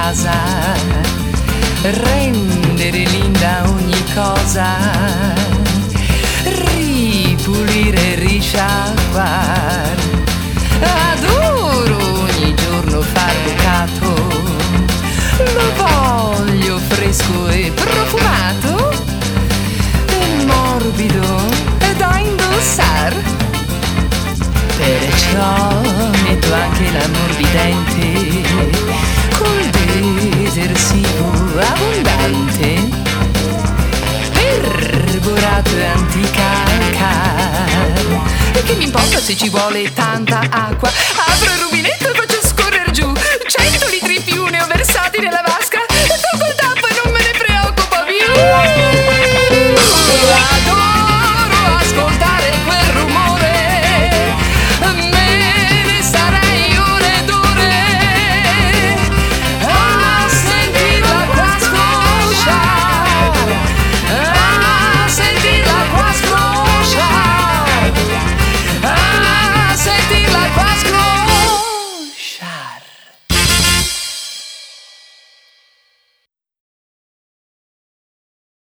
casa, rendere linda ogni cosa, ripulire e risciacquar. Adoro ogni giorno far bucato, lo voglio fresco e profumato, e morbido e da indossar. Perciò metto anche l'ammorbidente col detersivo abbondante, perborato e anticalcar. E che mi importa se ci vuole tanta acqua? Apro